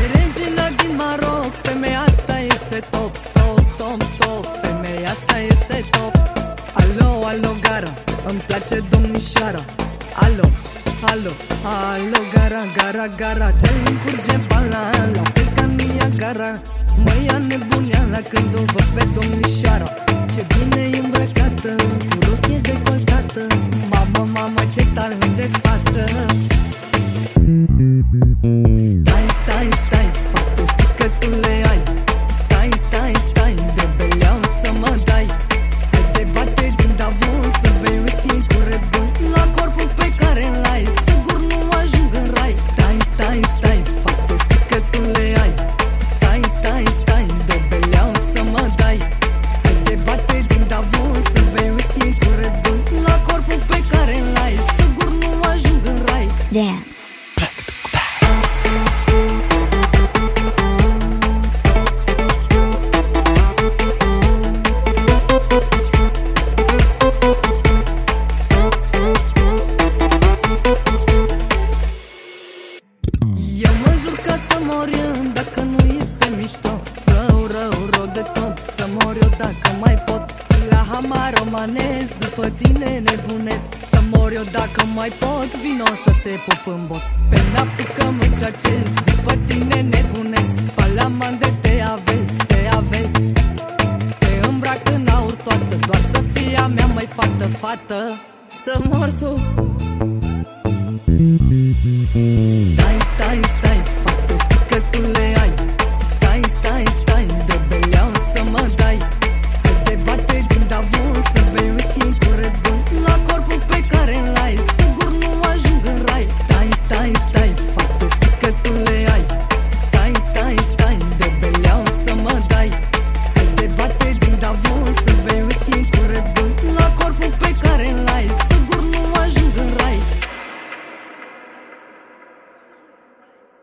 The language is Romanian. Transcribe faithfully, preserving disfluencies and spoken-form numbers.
regina din Maroc, femeia asta este top, top, top, top. Femeia asta este top. Alo, alo, gara, îmi place domnișoara. Alo, alo, alo, gara, gara, gara. Ce încurge bala, la fel ca Niagara. Mă ia nebuneala când o văd pe domnișoara. Ce bine e îmbrăcată, cu rochie decoltată. Mamă, mamă, ce talent de fată. Stai, stai, stai, fată, știi că tu le ai. Stai, stai, stai, de beleau să mă dai. Te debate din Davos, să bei whisky cu Red Bull. La corpul pe care l-ai, sigur nu ajung în rai. Stai, stai, stai, fată, știi că tu le ai. Stai, stai, stai, de beleau să mă dai. Te debate din Davos, să bei whisky cu Red Bull. La corpul pe care l-ai, sigur nu ajung în rai. Dance. Eu mă jur ca să mor eu, dacă nu este mișto. Rău, rău, rău de tot, să mor eu dacă mai pot. Sunt la hamar romanez, după tine nebunesc. Să mor eu dacă mai pot, vino să te pup în bot. Pe naptul că mă ceacez, după tine nebunesc. Palaman de te avezi, te avezi. Te îmbrac în aur toată, doar să fie a mea, mai fată, fată. Să mor tu. Stai, stai, stai.